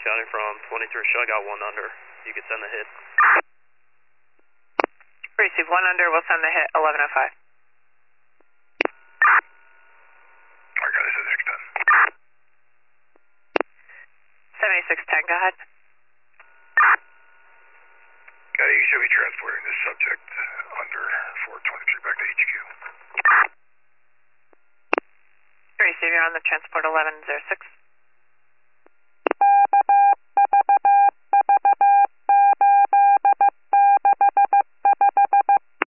County from 23 Shell, got one under. You can send the hit. Receive one under, we'll send the hit 1105. Alright, got it, 610. 7610, go ahead. Yeah, you should be transporting this subject under 423 back to HQ. Receive, you're on the transport 1106.